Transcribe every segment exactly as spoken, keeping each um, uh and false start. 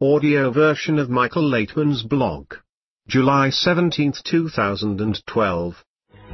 audio version of Michael Laitman's blog. July seventeenth two thousand twelve.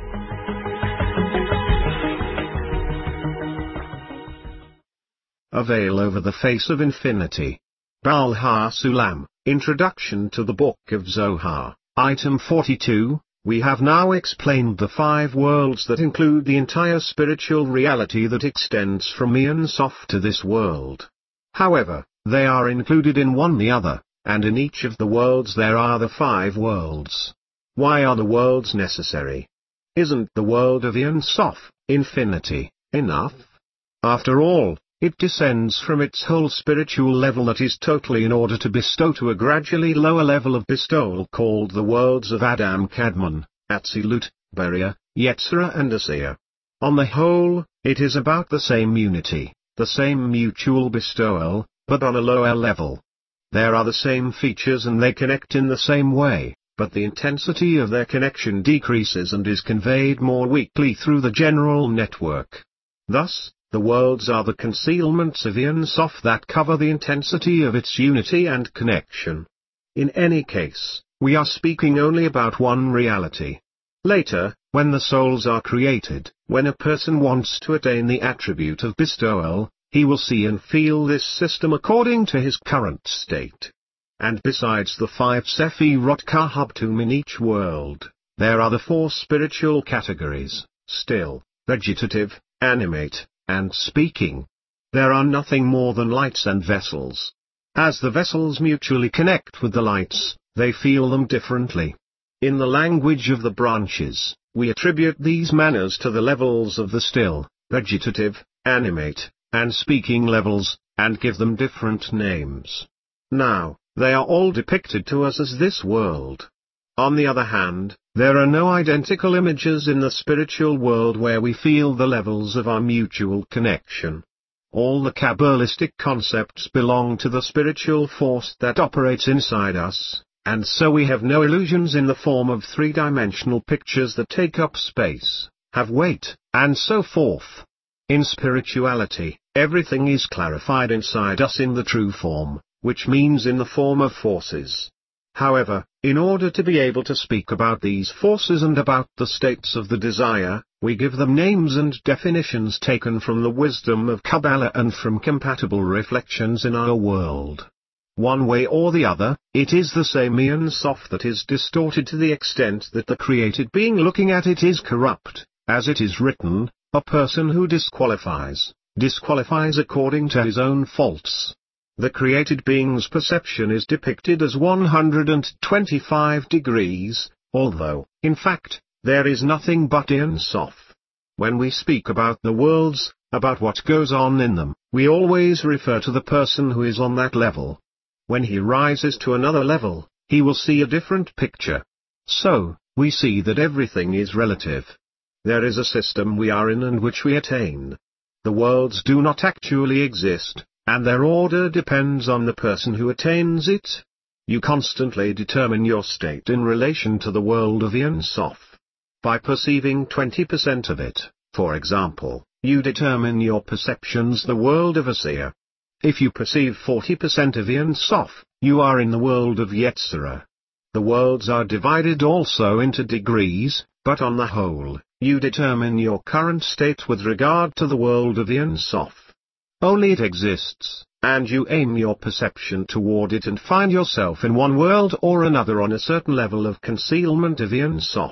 A Veil Over the Face of Infinity. Baal HaSulam, Introduction to the Book of Zohar, Item forty-two. We have now explained the five worlds that include the entire spiritual reality that extends from Ein Sof to this world. However, they are included in one the other, and in each of the worlds there are the five worlds. Why are the worlds necessary? Isn't the world of Ein Sof, infinity, enough? After all, it descends from its whole spiritual level that is totally in order to bestow to a gradually lower level of bestowal called the worlds of Adam Kadmon, Atzilut, Beria, Yetzirah and Asiya. On the whole, it is about the same unity, the same mutual bestowal, but on a lower level. There are the same features and they connect in the same way, but the intensity of their connection decreases and is conveyed more weakly through the general network. Thus, the worlds are the concealments of Ein Sof that cover the intensity of its unity and connection. In any case, we are speaking only about one reality. Later, when the souls are created, when a person wants to attain the attribute of bestowal, he will see and feel this system according to his current state. And besides the five Sephirot Kahabtum in each world, there are the four spiritual categories, still, vegetative, animate, and speaking. There are nothing more than lights and vessels. As the vessels mutually connect with the lights, they feel them differently. In the language of the branches, we attribute these manners to the levels of the still, vegetative, animate, and speaking levels, and give them different names. Now, they are all depicted to us as this world. On the other hand, there are no identical images in the spiritual world where we feel the levels of our mutual connection. All the Kabbalistic concepts belong to the spiritual force that operates inside us, and so we have no illusions in the form of three-dimensional pictures that take up space, have weight, and so forth. In spirituality, everything is clarified inside us in the true form, which means in the form of forces. However, in order to be able to speak about these forces and about the states of the desire, we give them names and definitions taken from the wisdom of Kabbalah and from compatible reflections in our world. One way or the other, it is the same Ein Sof that is distorted to the extent that the created being looking at it is corrupt. As it is written, a person who disqualifies, disqualifies according to his own faults. The created being's perception is depicted as one hundred twenty-five degrees, although, in fact, there is nothing but Ein Sof. When we speak about the worlds, about what goes on in them, we always refer to the person who is on that level. When he rises to another level, he will see a different picture. So, we see that everything is relative. There is a system we are in and which we attain. The worlds do not actually exist, and their order depends on the person who attains it. You constantly determine your state in relation to the world of Ein Sof. By perceiving twenty percent of it, for example, you determine your perceptions the world of Asiya. If you perceive forty percent of Ein Sof, you are in the world of Yetzirah. The worlds are divided also into degrees, but on the whole, you determine your current state with regard to the world of Ein Sof. Only it exists, and you aim your perception toward it and find yourself in one world or another on a certain level of concealment of Ein Sof.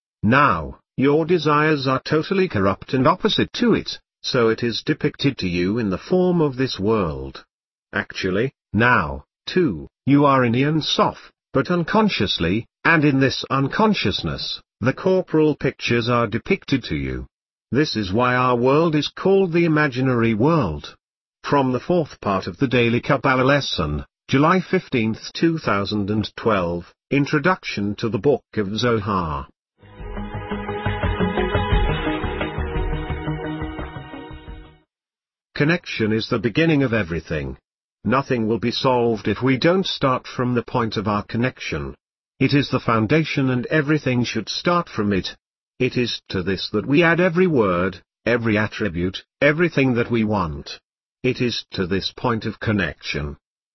Now, your desires are totally corrupt and opposite to it, so it is depicted to you in the form of this world. Actually, now, too, you are in Ein Sof, but unconsciously, and in this unconsciousness, the corporal pictures are depicted to you. This is why our world is called the imaginary world. From the fourth part of the Daily Kabbalah Lesson, July fifteenth two thousand twelve, Introduction to the Book of Zohar. Connection is the beginning of everything. Nothing will be solved if we don't start from the point of our connection. It is the foundation and everything should start from it. It is to this that we add every word, every attribute, everything that we want. It is to this point of connection.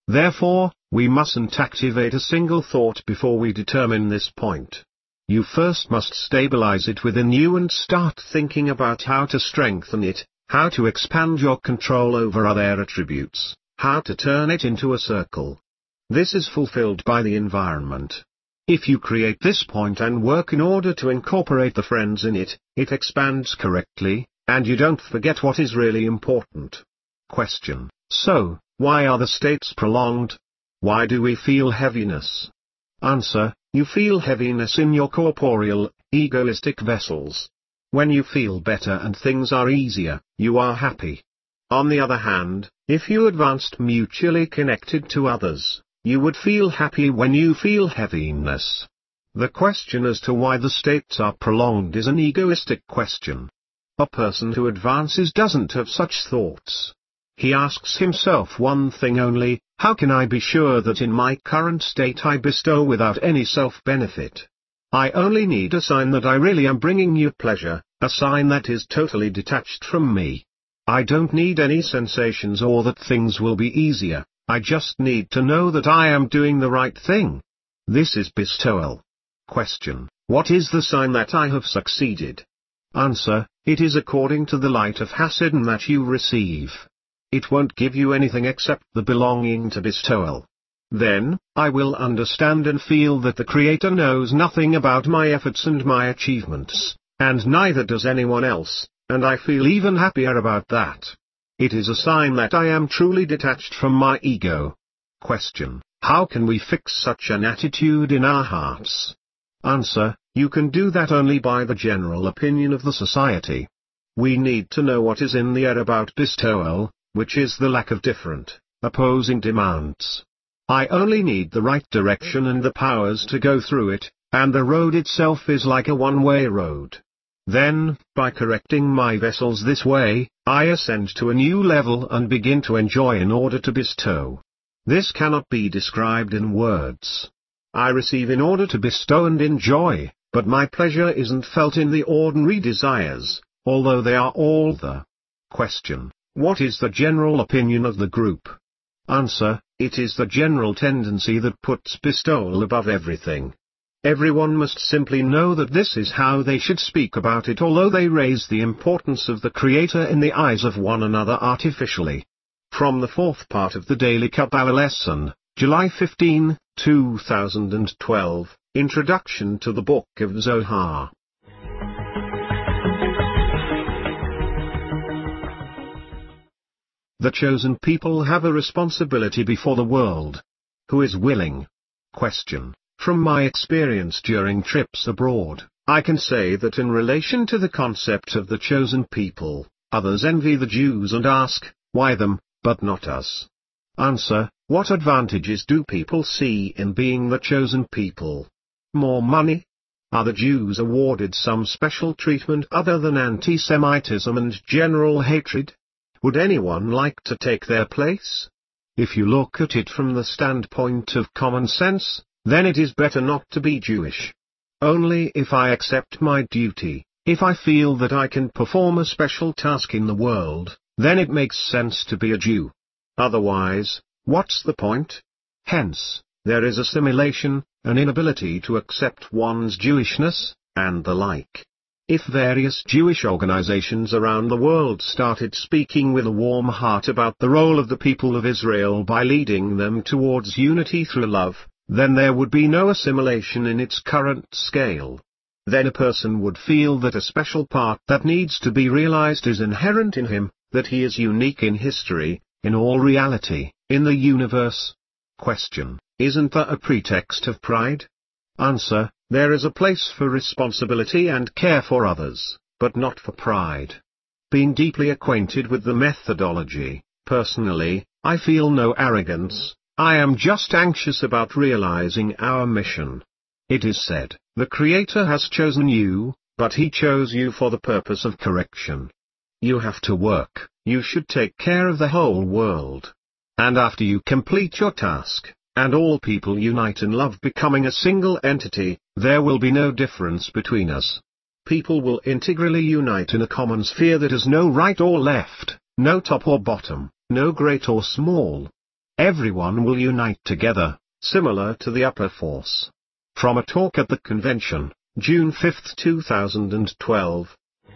Therefore, we mustn't activate a single thought before we determine this point. You first must stabilize it within you and start thinking about how to strengthen it, how to expand your control over other attributes, how to turn it into a circle. This is fulfilled by the environment. If you create this point and work in order to incorporate the friends in it, it expands correctly, and you don't forget what is really important. Question: so, why are the states prolonged? Why do we feel heaviness? Answer: you feel heaviness in your corporeal, egoistic vessels. When you feel better and things are easier, you are happy. On the other hand, if you advanced mutually connected to others, you would feel happy when you feel heaviness. The question as to why the states are prolonged is an egoistic question. A person who advances doesn't have such thoughts. He asks himself one thing only: how can I be sure that in my current state I bestow without any self-benefit? I only need a sign that I really am bringing you pleasure, a sign that is totally detached from me. I don't need any sensations or that things will be easier, I just need to know that I am doing the right thing. This is bestowal. Question: what is the sign that I have succeeded? Answer: it is according to the light of Hasidim that you receive. It won't give you anything except the belonging to bestowal. Then, I will understand and feel that the Creator knows nothing about my efforts and my achievements, and neither does anyone else, and I feel even happier about that. It is a sign that I am truly detached from my ego. Question: how can we fix such an attitude in our hearts? Answer: you can do that only by the general opinion of the society. We need to know what is in the air about bestowal, which is the lack of different, opposing demands. I only need the right direction and the powers to go through it, and the road itself is like a one-way road. Then, by correcting my vessels this way, I ascend to a new level and begin to enjoy in order to bestow. This cannot be described in words. I receive in order to bestow and enjoy, but my pleasure isn't felt in the ordinary desires, although they are all there. Question: what is the general opinion of the group? Answer: it is the general tendency that puts bestowal above everything. Everyone must simply know that this is how they should speak about it, although they raise the importance of the Creator in the eyes of one another artificially. From the fourth part of the Daily Kabbalah Lesson, July fifteenth, two thousand twelve, Introduction to the Book of Zohar. The chosen people have a responsibility before the world. Who is willing? Question: from my experience during trips abroad, I can say that in relation to the concept of the chosen people, others envy the Jews and ask, why them, but not us? Answer: what advantages do people see in being the chosen people? More money? Are the Jews awarded some special treatment other than anti-Semitism and general hatred? Would anyone like to take their place? If you look at it from the standpoint of common sense, then it is better not to be Jewish. Only if I accept my duty, if I feel that I can perform a special task in the world, then it makes sense to be a Jew. Otherwise, what's the point? Hence, there is assimilation, an inability to accept one's Jewishness, and the like. If various Jewish organizations around the world started speaking with a warm heart about the role of the people of Israel by leading them towards unity through love, then there would be no assimilation in its current scale. Then a person would feel that a special part that needs to be realized is inherent in him, that he is unique in history, in all reality, in the universe. Question: isn't that a pretext of pride? Answer: there is a place for responsibility and care for others, but not for pride. Being deeply acquainted with the methodology, personally, I feel no arrogance. I am just anxious about realizing our mission. It is said, the Creator has chosen you, but He chose you for the purpose of correction. You have to work, you should take care of the whole world. And after you complete your task, and all people unite in love becoming a single entity, there will be no difference between us. People will integrally unite in a common sphere that has no right or left, no top or bottom, no great or small. Everyone will unite together, similar to the upper force. From a talk at the convention, June fifth two thousand twelve.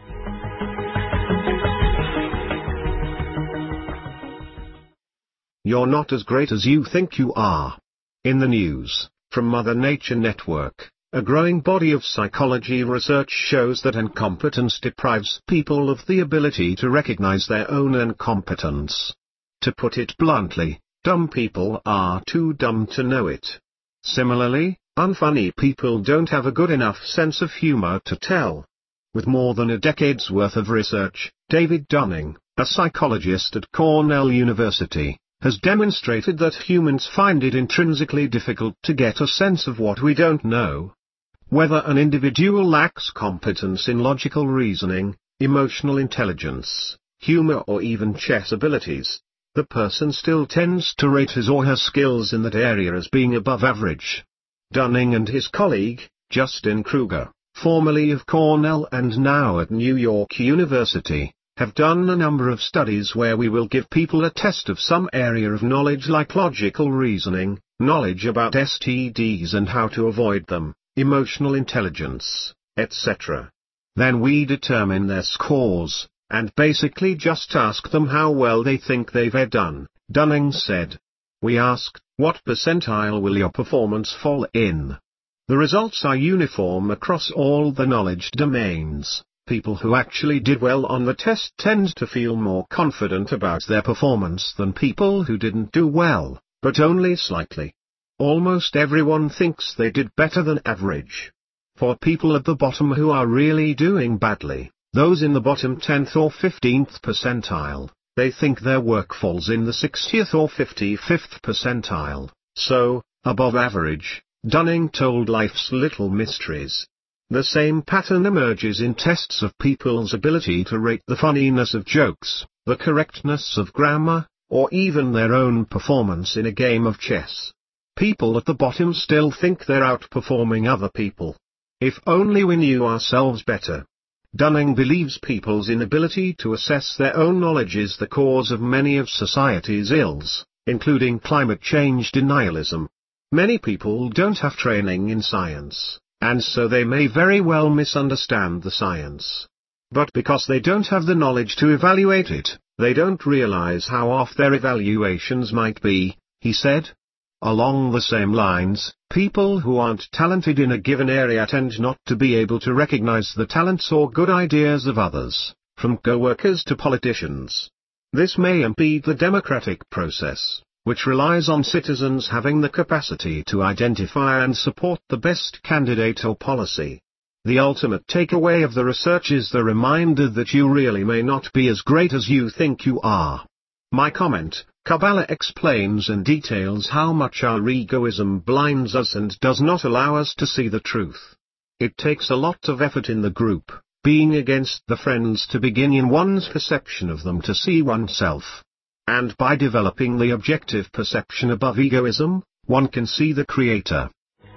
You're not as great as you think you are. In the news, from Mother Nature Network, a growing body of psychology research shows that incompetence deprives people of the ability to recognize their own incompetence. To put it bluntly, dumb people are too dumb to know it. Similarly, unfunny people don't have a good enough sense of humor to tell. With more than a decade's worth of research, David Dunning, a psychologist at Cornell University, has demonstrated that humans find it intrinsically difficult to get a sense of what we don't know. Whether an individual lacks competence in logical reasoning, emotional intelligence, humor or even chess abilities, the person still tends to rate his or her skills in that area as being above average. Dunning and his colleague, Justin Kruger, formerly of Cornell and now at New York University, have done a number of studies where we will give people a test of some area of knowledge like logical reasoning, knowledge about S T Ds and how to avoid them, emotional intelligence, et cetera. Then we determine their scores, and basically just ask them how well they think they've done, Dunning said. We asked, what percentile will your performance fall in? The results are uniform across all the knowledge domains. People who actually did well on the test tend to feel more confident about their performance than people who didn't do well, but only slightly. Almost everyone thinks they did better than average. For people at the bottom who are really doing badly, those in the bottom tenth or fifteenth percentile, they think their work falls in the sixtieth or fifty-fifth percentile. So, above average, Dunning told Life's Little Mysteries. The same pattern emerges in tests of people's ability to rate the funniness of jokes, the correctness of grammar, or even their own performance in a game of chess. People at the bottom still think they're outperforming other people. If only we knew ourselves better. Dunning believes people's inability to assess their own knowledge is the cause of many of society's ills, including climate change denialism. Many people don't have training in science, and so they may very well misunderstand the science. But because they don't have the knowledge to evaluate it, they don't realize how off their evaluations might be, he said. Along the same lines, people who aren't talented in a given area tend not to be able to recognize the talents or good ideas of others, from co-workers to politicians. This may impede the democratic process, which relies on citizens having the capacity to identify and support the best candidate or policy. The ultimate takeaway of the research is the reminder that you really may not be as great as you think you are. My comment, Kabbalah explains and details how much our egoism blinds us and does not allow us to see the truth. It takes a lot of effort in the group, being against the friends to begin in one's perception of them to see oneself. And by developing the objective perception above egoism, one can see the Creator.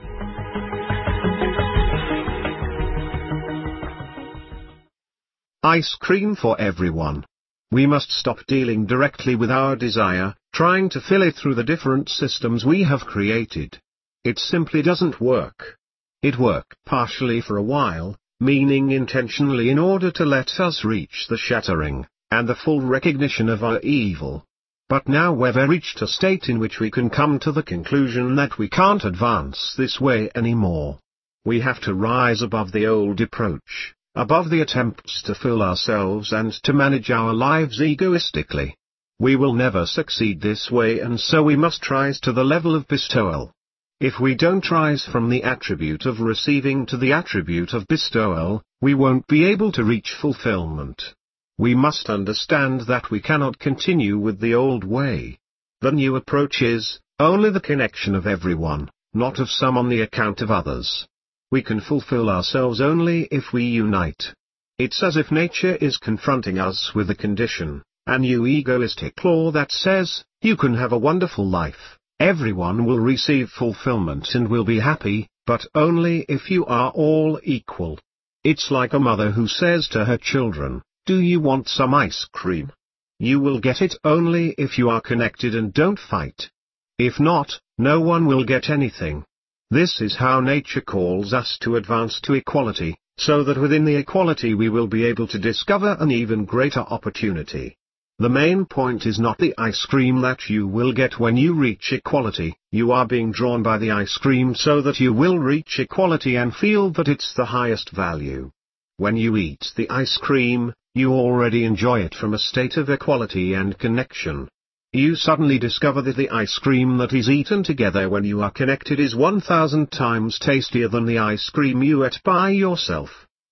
Ice cream for everyone. We must stop dealing directly with our desire, trying to fill it through the different systems we have created. It simply doesn't work. It worked partially for a while, meaning intentionally in order to let us reach the shattering, and the full recognition of our evil. But now we've reached a state in which we can come to the conclusion that we can't advance this way anymore. We have to rise above the old approach, above the attempts to fill ourselves and to manage our lives egoistically. We will never succeed this way, and so we must rise to the level of bestowal. If we don't rise from the attribute of receiving to the attribute of bestowal, we won't be able to reach fulfillment. We must understand that we cannot continue with the old way. The new approach is only the connection of everyone, not of some on the account of others. We can fulfill ourselves only if we unite. It's as if nature is confronting us with a condition, a new egoistic law that says, you can have a wonderful life, everyone will receive fulfillment and will be happy, but only if you are all equal. It's like a mother who says to her children, do you want some ice cream? You will get it only if you are connected and don't fight. If not, no one will get anything. This is how nature calls us to advance to equality, so that within the equality we will be able to discover an even greater opportunity. The main point is not the ice cream that you will get when you reach equality. You are being drawn by the ice cream so that you will reach equality and feel that it's the highest value. When you eat the ice cream, you already enjoy it from a state of equality and connection. You suddenly discover that the ice cream that is eaten together when you are connected is one thousand times tastier than the ice cream you ate by yourself.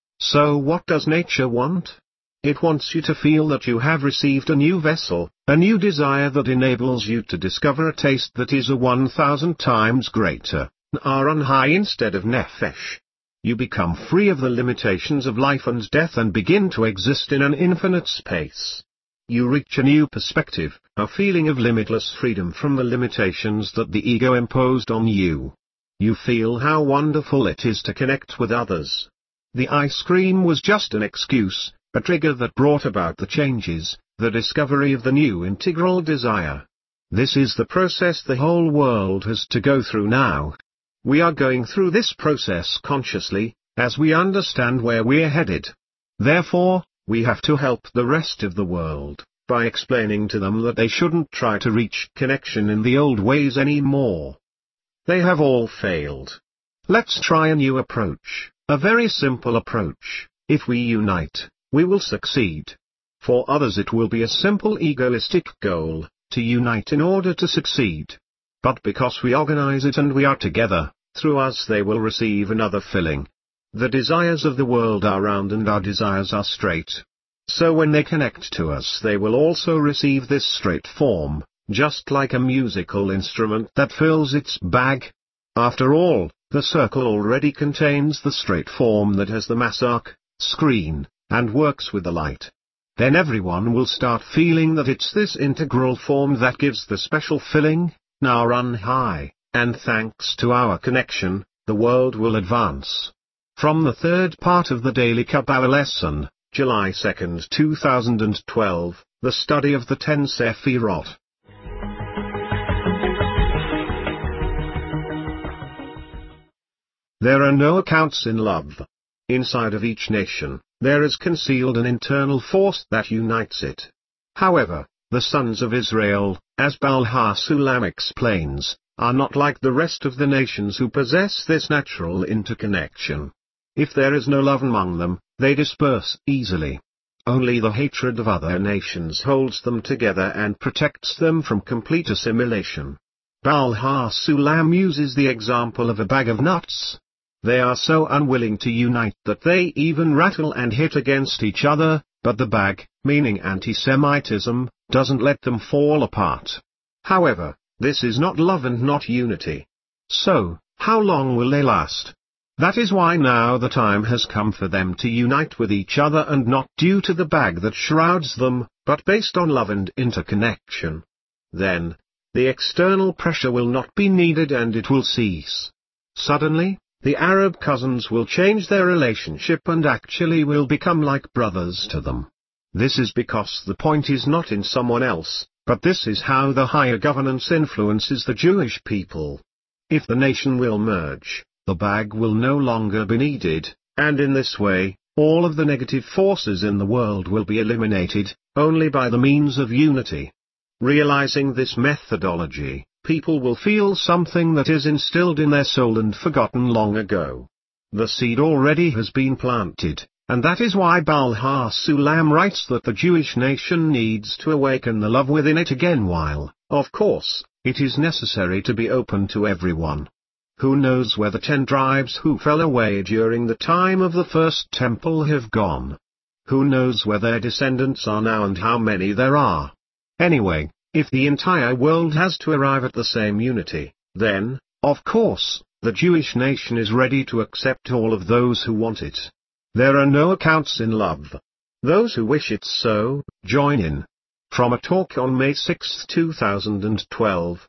So what does nature want? It wants you to feel that you have received a new vessel, a new desire that enables you to discover a taste that is a one thousand times greater, Naran high instead of nefesh. You become free of the limitations of life and death and begin to exist in an infinite space. You reach a new perspective, a feeling of limitless freedom from the limitations that the ego imposed on you. You feel how wonderful it is to connect with others. The ice cream was just an excuse, a trigger that brought about the changes, the discovery of the new integral desire. This is the process the whole world has to go through now. We are going through this process consciously, as we understand where we're headed. Therefore, we have to help the rest of the world, by explaining to them that they shouldn't try to reach connection in the old ways anymore. They have all failed. Let's try a new approach, a very simple approach. If we unite, we will succeed. For others it will be a simple egoistic goal, to unite in order to succeed. But because we organize it and we are together, through us they will receive another filling. The desires of the world are round and our desires are straight. So when they connect to us they will also receive this straight form, just like a musical instrument that fills its bag. After all, the circle already contains the straight form that has the masak, screen, and works with the light. Then everyone will start feeling that it's this integral form that gives the special filling, now run high, and thanks to our connection, the world will advance. From the third part of the Daily Kabbalah lesson, July second two thousand twelve, the study of the ten Sephirot. There are no accounts in love. Inside of each nation, there is concealed an internal force that unites it. However, the sons of Israel, as Baal HaSulam explains, are not like the rest of the nations who possess this natural interconnection. If there is no love among them, they disperse easily. Only the hatred of other nations holds them together and protects them from complete assimilation. Baal HaSulam uses the example of a bag of nuts. They are so unwilling to unite that they even rattle and hit against each other, but the bag, meaning anti-Semitism, doesn't let them fall apart. However, this is not love and not unity. So, how long will they last? That is why now the time has come for them to unite with each other and not due to the bag that shrouds them, but based on love and interconnection. Then, the external pressure will not be needed and it will cease. Suddenly, the Arab cousins will change their relationship and actually will become like brothers to them. This is because the point is not in someone else, but this is how the higher governance influences the Jewish people. If the nation will merge, the bag will no longer be needed, and in this way, all of the negative forces in the world will be eliminated, only by the means of unity. Realizing this methodology, people will feel something that is instilled in their soul and forgotten long ago. The seed already has been planted, and that is why Baal HaSulam writes that the Jewish nation needs to awaken the love within it again while, of course, it is necessary to be open to everyone. Who knows where the ten tribes who fell away during the time of the first temple have gone? Who knows where their descendants are now and how many there are? Anyway, if the entire world has to arrive at the same unity, then, of course, the Jewish nation is ready to accept all of those who want it. There are no accounts in love. Those who wish it so, join in. From a talk on May sixth two thousand twelve.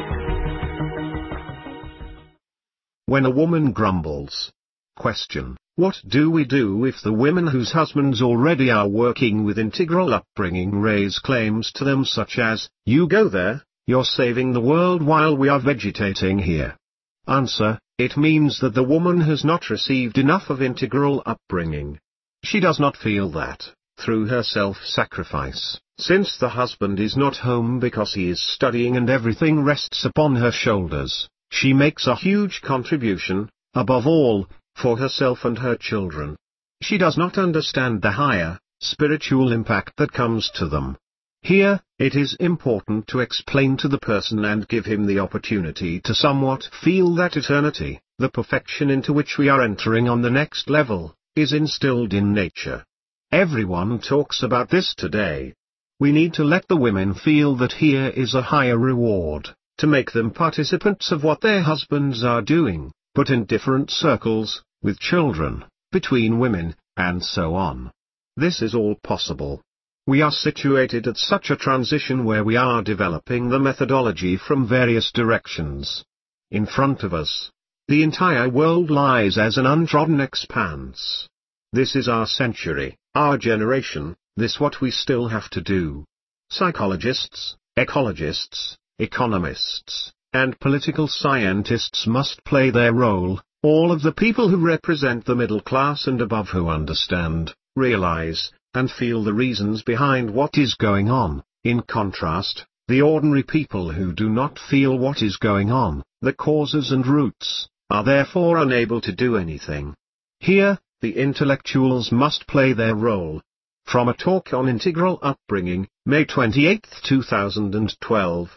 When a woman grumbles. Question: What do we do if the women whose husbands already are working with integral upbringing raise claims to them such as, "You go there, you're saving the world while we are vegetating here"? Answer: it means that the woman has not received enough of integral upbringing. She does not feel that, through her self-sacrifice, since the husband is not home because he is studying and everything rests upon her shoulders, she makes a huge contribution, above all, for herself and her children. She does not understand the higher, spiritual impact that comes to them. Here, it is important to explain to the person and give him the opportunity to somewhat feel that eternity, the perfection into which we are entering on the next level, is instilled in nature. Everyone talks about this today. We need to let the women feel that here is a higher reward, to make them participants of what their husbands are doing, but in different circles, with children, between women, and so on. This is all possible. We are situated at such a transition where we are developing the methodology from various directions. In front of us, the entire world lies as an untrodden expanse. This is our century, our generation, this what we still have to do. Psychologists, ecologists, economists, and political scientists must play their role. All of the people who represent the middle class and above who understand, realize, and feel the reasons behind what is going on. In contrast, the ordinary people who do not feel what is going on, the causes and roots, are therefore unable to do anything. Here, the intellectuals must play their role. From a talk on integral upbringing, May twenty-eighth two thousand twelve.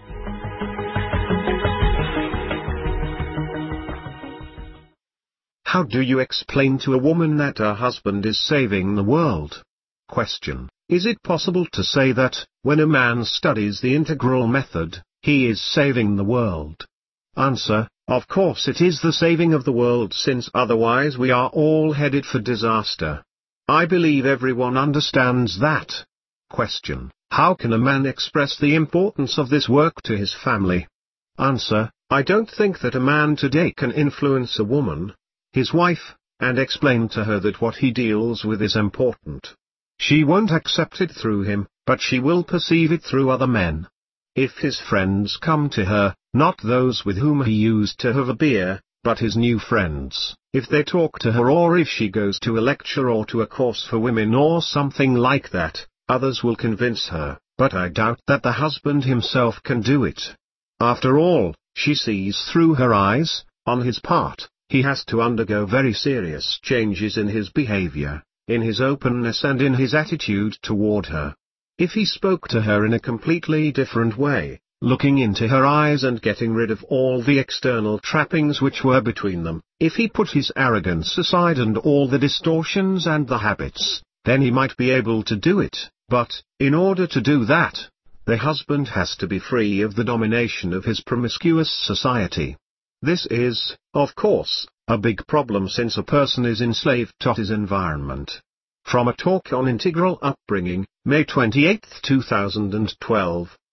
How do you explain to a woman that her husband is saving the world? Question: is it possible to say that, when a man studies the integral method, he is saving the world? Answer: of course it is the saving of the world, since otherwise we are all headed for disaster. I believe everyone understands that. Question: how can a man express the importance of this work to his family? Answer: I don't think that a man today can influence a woman, his wife, and explain to her that what he deals with is important. She won't accept it through him, but she will perceive it through other men. If his friends come to her, not those with whom he used to have a beer, but his new friends, if they talk to her, or if she goes to a lecture or to a course for women or something like that, others will convince her, but I doubt that the husband himself can do it. After all, she sees through her eyes. On his part, he has to undergo very serious changes in his behavior, in his openness and in his attitude toward her. If he spoke to her in a completely different way, looking into her eyes and getting rid of all the external trappings which were between them, if he put his arrogance aside and all the distortions and the habits, then he might be able to do it, but, in order to do that, the husband has to be free of the domination of his promiscuous society. This is, of course, a big problem, since a person is enslaved to his environment. From a talk on integral upbringing, May twenty-eighth two thousand twelve.